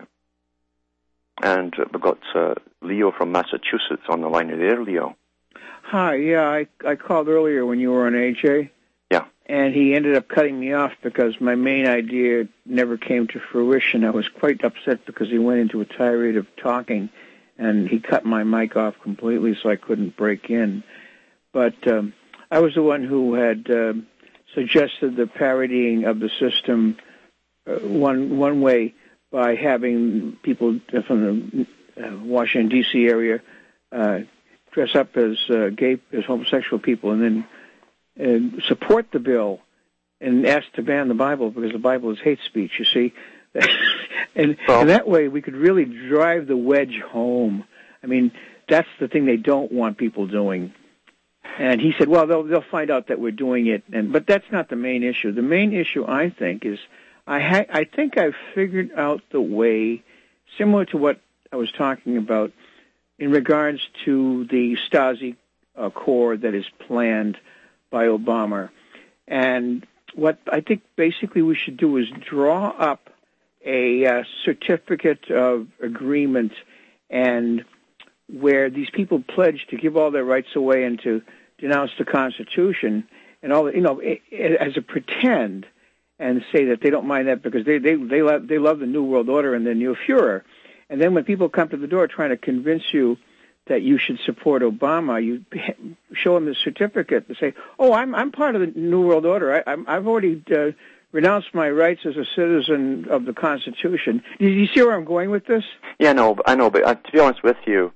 And uh, we've got uh, Leo from Massachusetts on the line. Are you there, Leo? Hi, yeah, I I called earlier when you were on A J. Yeah. And he ended up cutting me off because my main idea never came to fruition. I was quite upset because he went into a tirade of talking, and he cut my mic off completely so I couldn't break in. But um, I was the one who had uh, suggested the parodying of the system uh, one one way, by having people from the uh, Washington, D C area uh, dress up as uh, gay, as homosexual people, and then uh, support the bill and ask to ban the Bible because the Bible is hate speech, you see. and, well, and that way we could really drive the wedge home. I mean, that's the thing they don't want people doing. And he said, well, they'll, they'll find out that we're doing it. And But that's not the main issue. The main issue, I think, is I, ha- I think I've figured out the way, similar to what I was talking about, in regards to the Stasi uh, core that is planned by Obama. And what I think basically we should do is draw up a uh, certificate of agreement, and where these people pledge to give all their rights away and to denounce the Constitution and all, you know, as a pretend, and say that they don't mind that because they they they love, they love the New World Order and the New Führer. And then when people come to the door trying to convince you that you should support Obama, you show them the certificate and say, "Oh, I'm I'm part of the New World Order. I, I'm, I've already uh, renounced my rights as a citizen of the Constitution." Do you see where I'm going with this? Yeah, no, I know, but uh, to be honest with you,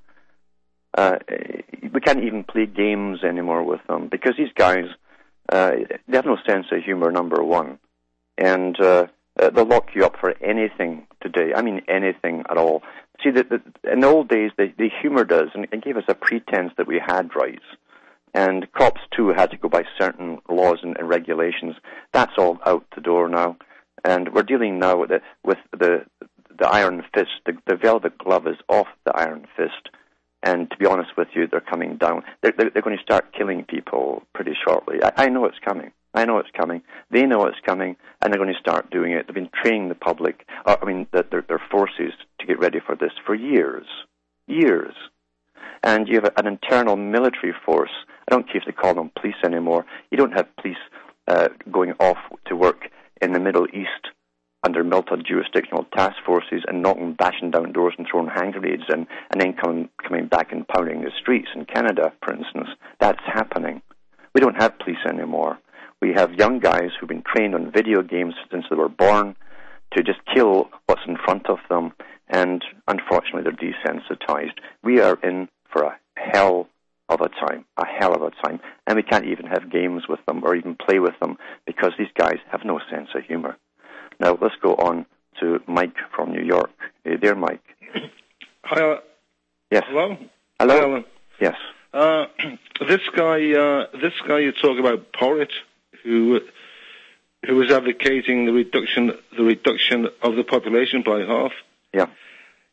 uh, we can't even play games anymore with them because these guys uh, they have no sense of humor. Number one. And uh, uh, they'll lock you up for anything today. I mean, anything at all. See, the, the, in the old days, they, they humored us and, and gave us a pretense that we had rights. And cops, too, had to go by certain laws and, and regulations. That's all out the door now. And we're dealing now with the, with the, the iron fist. The, the velvet glove is off the iron fist. And to be honest with you, they're coming down. They're, they're, they're going to start killing people pretty shortly. I, I know it's coming. I know it's coming. They know it's coming, and they're going to start doing it. They've been training the public, uh, I mean, the, their, their forces to get ready for this for years. Years. And you have an internal military force. I don't care if they call them police anymore. You don't have police uh, going off to work in the Middle East under multi-jurisdictional task forces and knocking, bashing down doors and throwing hand grenades and, and then coming, coming back and pounding the streets in Canada, for instance. That's happening. We don't have police anymore. We have young guys who've been trained on video games since they were born to just kill what's in front of them, and unfortunately they're desensitized. We are in for a hell of a time, a hell of a time, and we can't even have games with them or even play with them because these guys have no sense of humor. Now, let's go on to Mike from New York. Hey there, Mike. Hi, Alan. Yes. Hello? Hello? Hi, Alan. Yes. Uh, this guy, uh, this guy you talk about, Porritt, who who was advocating the reduction the reduction of the population by half. Yeah.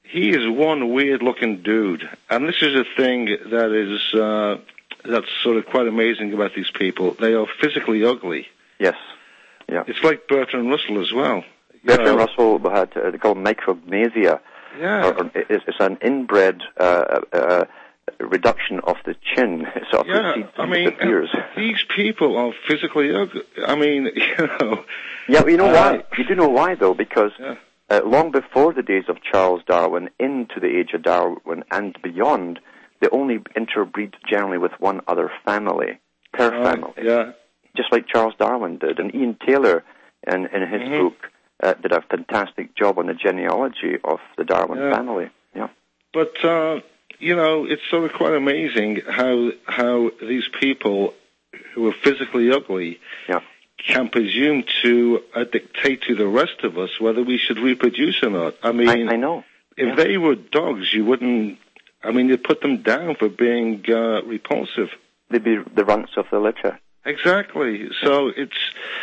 he is one weird-looking dude, and this is a thing that is uh, that's sort of quite amazing about these people. They are physically ugly. Yes. Yeah. It's like Bertrand Russell as well. Bertrand know. Russell had uh, they call it micrognathia. Yeah. Or, or it's, it's an inbred uh, uh, reduction of the chin. It sort of Yeah, recedes I and mean, disappears. uh, these people are physically ugly. I mean, you know. Yeah, but you know uh, why? You do know why, though, because yeah. uh, long before the days of Charles Darwin, into the age of Darwin and beyond, they only interbreed generally with one other family, per uh, family. Yeah. Just like Charles Darwin did. And Ian Taylor, in, in his mm-hmm. book, uh, did a fantastic job on the genealogy of the Darwin yeah. family. Yeah. But, uh, you know, it's sort of quite amazing how how these people who are physically ugly yeah. can presume to uh, dictate to the rest of us whether we should reproduce or not. I mean, I, I know. If yeah. they were dogs, you wouldn't, I mean, you'd put them down for being uh, repulsive. They'd be the runts of the litter. Exactly. So it's,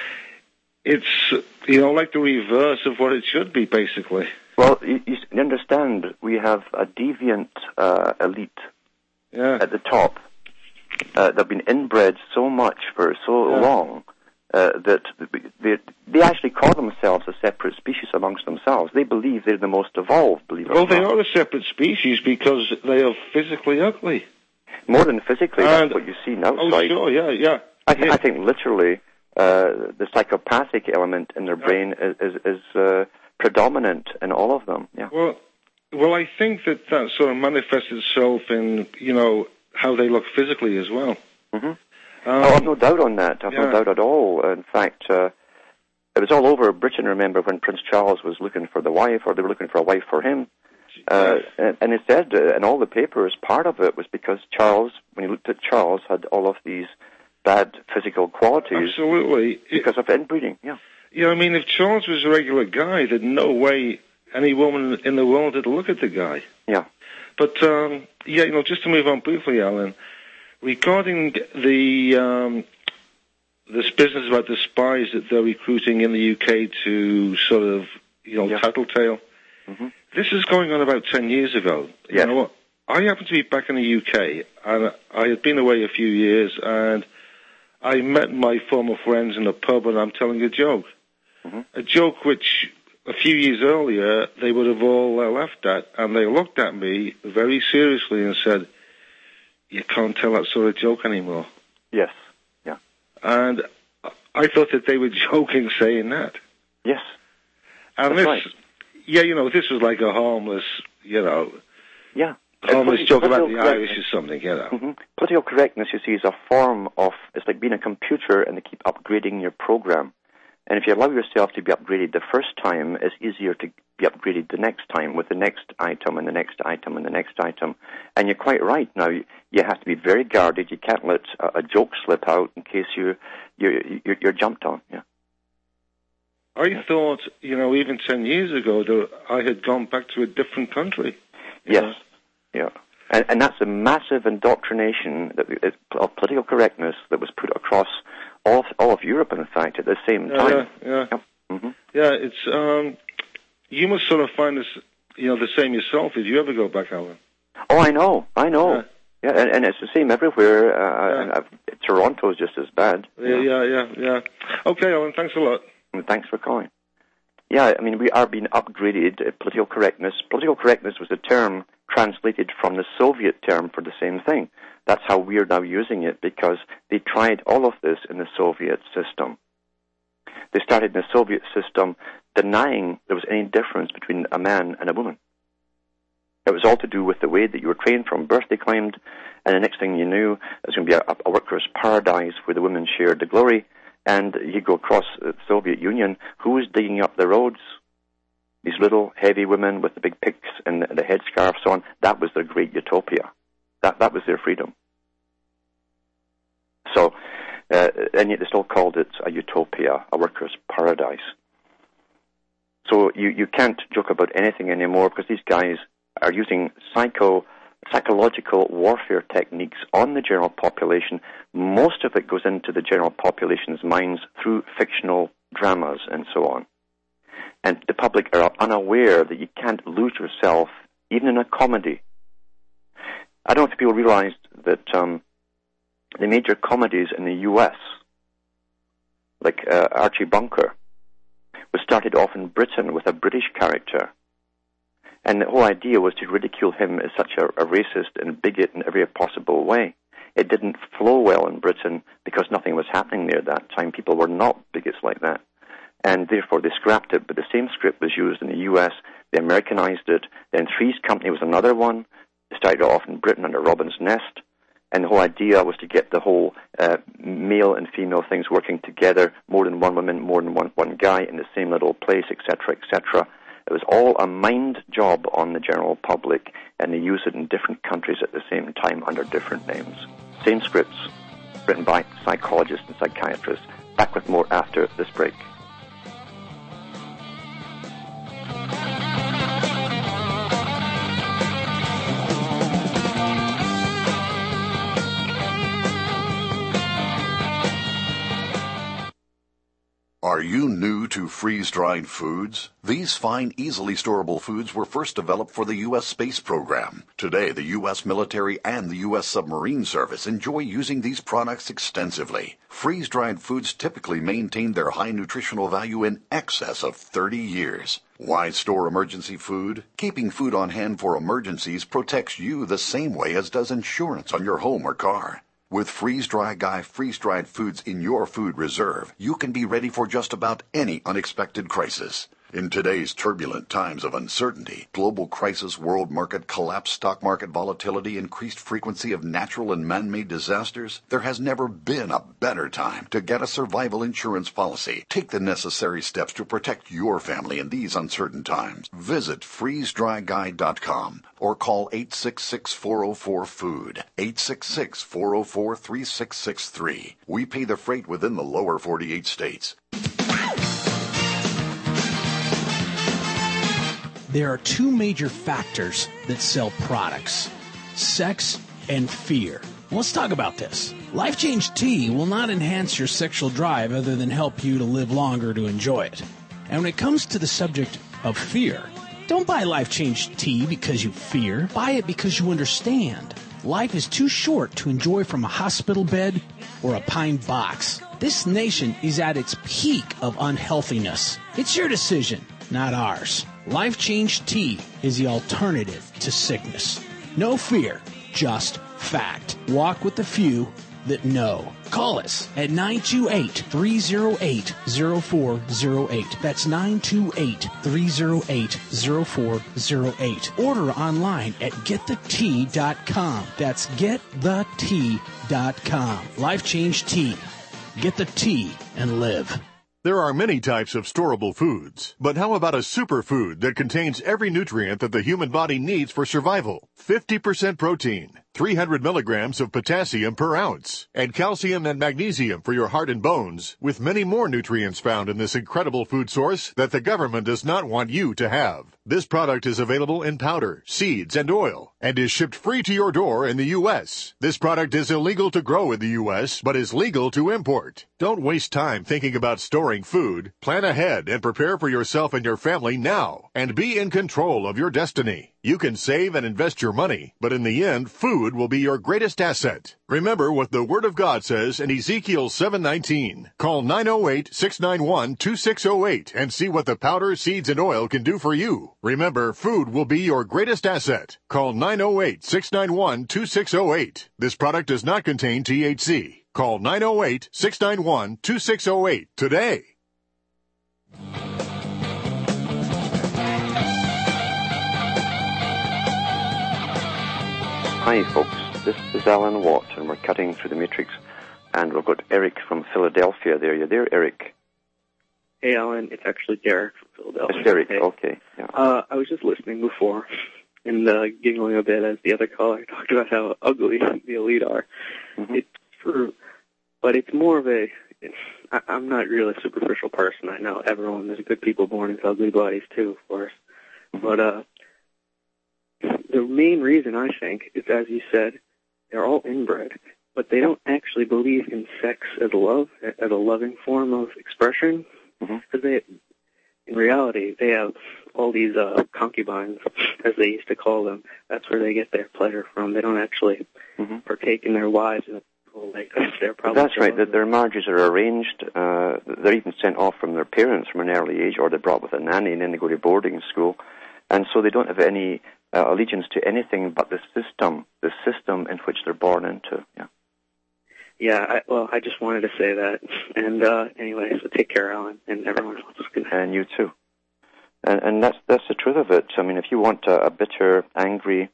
it's, you know, like the reverse of what it should be, basically. Well, you, you understand, we have a deviant uh, elite yeah. at the top. Uh, they've been inbred so much for so yeah. long uh, that they, they actually call themselves a separate species amongst themselves. They believe they're the most evolved, believe it well, or not. Well, they are a separate species because they are physically ugly. More than physically, and, that's what you see now. Oh, sure, yeah, yeah. I, th- yeah. I think literally uh, the psychopathic element in their yeah. brain is, is, is uh, predominant in all of them. Yeah. Well, well, I think that that sort of manifests itself in, you know, how they look physically as well. Mm-hmm. Um, oh, I've no doubt on that. I've yeah. no doubt at all. In fact, uh, it was all over Britain, remember, when Prince Charles was looking for the wife, or they were looking for a wife for him. Uh, and, and it said uh, in all the papers, part of it was because Charles, when you looked at Charles, had all of these bad physical qualities. Absolutely. Because it, of inbreeding, yeah. Yeah, I mean, if Charles was a regular guy, there's no way any woman in the world would look at the guy. Yeah. But, um, yeah, you know, just to move on briefly, Alan, regarding the um, this business about the spies that they're recruiting in the U K to sort of, you know, yeah. tattletale, mm-hmm. this is going on about ten years ago. Yes. You know what? I happened to be back in the U K, and I had been away a few years, and I met my former friends in a pub, and I'm telling a joke. Mm-hmm. A joke which a few years earlier they would have all uh, laughed at, and they looked at me very seriously and said, "You can't tell that sort of joke anymore." Yes, yeah. And I thought that they were joking saying that. Yes. And That's this, right. yeah, you know, this was like a harmless, you know, yeah. harmless It's joke about the correctness. Irish or something, you know. Mm-hmm. Political correctness, you see, is a form of, it's like being a computer and they keep upgrading your program. And if you allow yourself to be upgraded the first time, it's easier to be upgraded the next time with the next item and the next item and the next item. And you're quite right. Now, you, you have to be very guarded. You can't let a, a joke slip out in case you, you, you're, you're jumped on. Yeah. I yeah. thought, you know, even ten years ago that I had gone back to a different country. Yes. know? Yeah. And, and that's a massive indoctrination that, of political correctness that was put across all of, all of Europe, in fact, at the same yeah, time. Yeah, yeah. Yeah. Mm-hmm. yeah it's, um, you must sort of find this, you know, the same yourself if you ever go back, Alan. Oh, I know, I know. Yeah, yeah and, and it's the same everywhere. Uh, yeah. and I've, Toronto's just as bad. Yeah, yeah, yeah, yeah. Okay, Alan, thanks a lot. And thanks for calling. Yeah, I mean, we are being upgraded at political correctness. Political correctness was a term translated from the Soviet term for the same thing. That's how we're now using it, because they tried all of this in the Soviet system. They started in the Soviet system denying there was any difference between a man and a woman. It was all to do with the way that you were trained from birth, they claimed, and the next thing you knew, it was going to be a, a worker's paradise where the women shared the glory, and you go across the Soviet Union, who was digging up the roads? These little, heavy women with the big picks and the, the headscarves on. That was their great utopia. That that was their freedom. So, uh, and yet they still called it a utopia, a worker's paradise. So you, you can't joke about anything anymore, because these guys are using psycho, psychological warfare techniques on the general population. Most of it goes into the general population's minds through fictional dramas and so on. And the public are unaware that you can't lose yourself even in a comedy. I don't know if people realized that um, the major comedies in the U S, like uh, Archie Bunker, was started off in Britain with a British character. And the whole idea was to ridicule him as such a, a racist and bigot in every possible way. It didn't flow well in Britain because nothing was happening there at that time. People were not bigots like that. And therefore they scrapped it. But the same script was used in the U S. They Americanized it. Then Three's Company was another one. It started off in Britain under Robin's Nest. And the whole idea was to get the whole uh, male and female things working together, more than one woman, more than one, one guy in the same little place, et cetera, et cetera. It was all a mind job on the general public, and they used it in different countries at the same time under different names. Same scripts, written by psychologists and psychiatrists. Back with more after this break. Are you new to freeze-dried foods? These fine, easily storable foods were first developed for the U S space program. Today, the U S military and the U S submarine service enjoy using these products extensively. Freeze-dried foods typically maintain their high nutritional value in excess of thirty years. Why store emergency food? Keeping food on hand for emergencies protects you the same way as does insurance on your home or car. With Freeze Dry Guy freeze-dried foods in your food reserve, you can be ready for just about any unexpected crisis. In today's turbulent times of uncertainty, global crisis, world market collapse, stock market volatility, increased frequency of natural and man-made disasters, there has never been a better time to get a survival insurance policy. Take the necessary steps to protect your family in these uncertain times. Visit freeze dry guy dot com or call eight six six, four zero four, food, eight six six, four zero four, three six six three. We pay the freight within the lower forty-eight states. There are two major factors that sell products: sex and fear. Let's talk about this. Life Change Tea will not enhance your sexual drive other than help you to live longer to enjoy it. And when it comes to the subject of fear, don't buy Life Change Tea because you fear. Buy it because you understand. Life is too short to enjoy from a hospital bed or a pine box. This nation is at its peak of unhealthiness. It's your decision, not ours. Life Change Tea is the alternative to sickness. No fear, just fact. Walk with the few that know. Call us at nine two eight, three zero eight, zero four zero eight. That's nine two eight, three zero eight, zero four zero eight. Order online at get the tea dot com. That's get the tea dot com. Life Change Tea. Get the tea and live. There are many types of storable foods, but how about a superfood that contains every nutrient that the human body needs for survival? fifty percent protein, three hundred milligrams of potassium per ounce, and calcium and magnesium for your heart and bones, with many more nutrients found in this incredible food source that the government does not want you to have. This product is available in powder, seeds, and oil, and is shipped free to your door in the U S. This product is illegal to grow in the U S, but is legal to import. Don't waste time thinking about storing food. Plan ahead and prepare for yourself and your family now, and be in control of your destiny. You can save and invest your money, but in the end, food will be your greatest asset. Remember what the Word of God says in Ezekiel seven nineteen. Call nine oh eight, six nine one, two six oh eight and see what the powder, seeds, and oil can do for you. Remember, food will be your greatest asset. Call nine oh eight, six nine one, two six oh eight. This product does not contain T H C. Call nine oh eight, six nine one, two six oh eight today. Hi folks, this is Alan Watt and we're cutting through the matrix, and we've got Eric from Philadelphia there. You there, Eric? Hey Alan, it's actually Derek from Philadelphia. It's Derek, hey. okay. Yeah. Uh, I was just listening before and uh, giggling a bit as the other caller talked about how ugly the elite are. Mm-hmm. It's true, but it's more of a, it's, I, I'm not really a superficial person. I know everyone, there's good people born into ugly bodies too, of course. Mm-hmm. But uh, the main reason, I think, is, as you said, they're all inbred, but they don't actually believe in sex as love, as a loving form of expression, because mm-hmm. they, in reality, they have all these uh, concubines, as they used to call them, that's where they get their pleasure from. They don't actually mm-hmm. partake in their wives. And like, they're probably that's right. That their marriages are arranged. Uh, they're even sent off from their parents from an early age, or they're brought with a nanny, and then they go to boarding school. And so they don't have any uh, allegiance to anything but the system, the system in which they're born into. Yeah. Yeah, I, well, I just wanted to say that. And uh, anyway, so take care, Alan, and everyone else. And you too. And, and that's that's the truth of it. I mean, if you want a, a bitter, angry,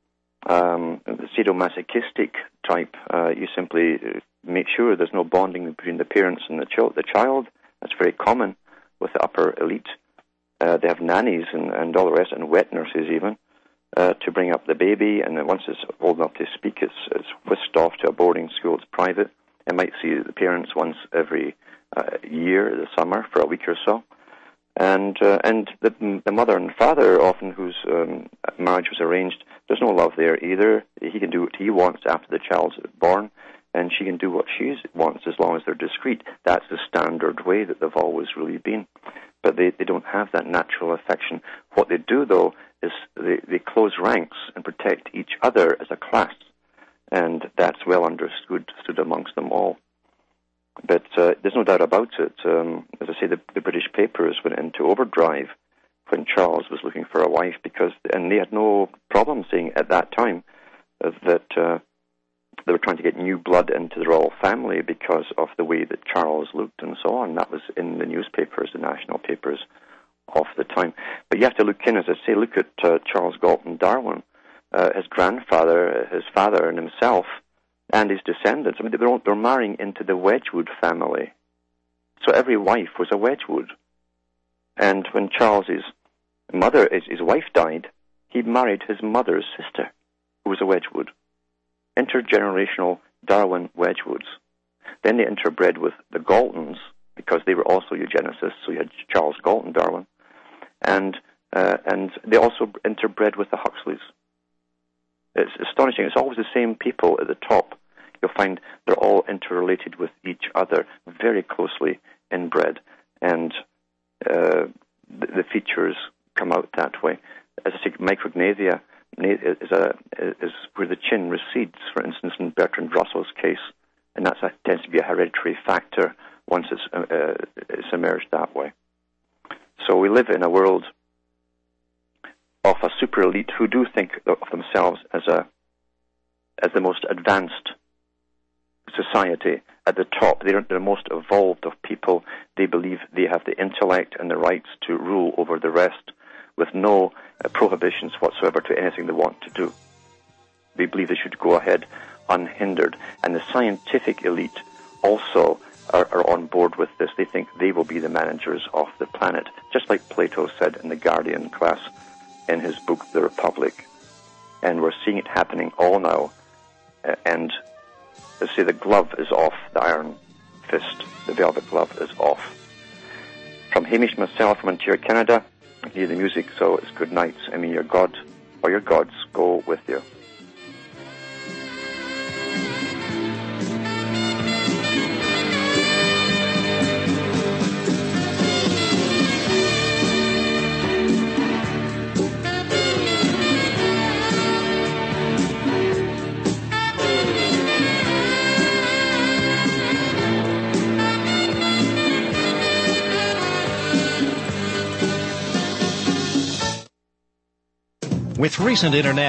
um, sadomasochistic type, uh, you simply make sure there's no bonding between the parents and the, ch- the child. That's very common with the upper elite. Uh, they have nannies and, and all the rest, and wet nurses even, uh, to bring up the baby, and then once it's old enough to speak, it's, it's whisked off to a boarding school. It's private. It might see the parents once every uh, year, the summer, for a week or so. And uh, and the, the mother and father, often whose um, marriage was arranged, there's no love there either. He can do what he wants after the child's born, and she can do what she wants as long as they're discreet. That's the standard way that they've always really been. But they, they don't have that natural affection. What they do, though, is they, they close ranks and protect each other as a class. And that's well understood stood amongst them all. But uh, there's no doubt about it. Um, as I say, the, the British papers went into overdrive when Charles was looking for a wife, because, and they had no problem saying at that time uh, that uh, they were trying to get new blood into the royal family because of the way that Charles looked and so on. That was in the newspapers, the national papers of the time. But you have to look in, as I say, look at uh, Charles Galton Darwin, uh, his grandfather, his father, and himself, and his descendants. I mean, they're, they're marrying into the Wedgwood family. So every wife was a Wedgwood. And when Charles's mother, his, his wife died, he married his mother's sister, who was a Wedgwood. Intergenerational Darwin Wedgwoods. Then they interbred with the Galtons, because they were also eugenicists, so you had Charles Galton Darwin. And uh, and they also interbred with the Huxleys. It's astonishing. It's always the same people at the top. You'll find they're all interrelated with each other, very closely inbred, and uh, the, the features come out that way. As I say, micrognathia is, a, is where the chin recedes, for instance, in Bertrand Russell's case, and that tends to be a hereditary factor once it's, uh, it's emerged that way. So we live in a world of a super elite who do think of themselves as a as the most advanced society at the top. They're the most evolved of people. They believe they have the intellect and the rights to rule over the rest with no uh, prohibitions whatsoever to anything they want to do. They believe they should go ahead unhindered. And the scientific elite also are, are on board with this. They think they will be the managers of the planet, just like Plato said in the Guardian class in his book, The Republic. And we're seeing it happening all now. Uh, and let's say the glove is off, the iron fist, the velvet glove is off. From Hamish myself from Ontario, Canada, I hear the music, so it's good night. I mean, your God or your gods go with you. With recent internet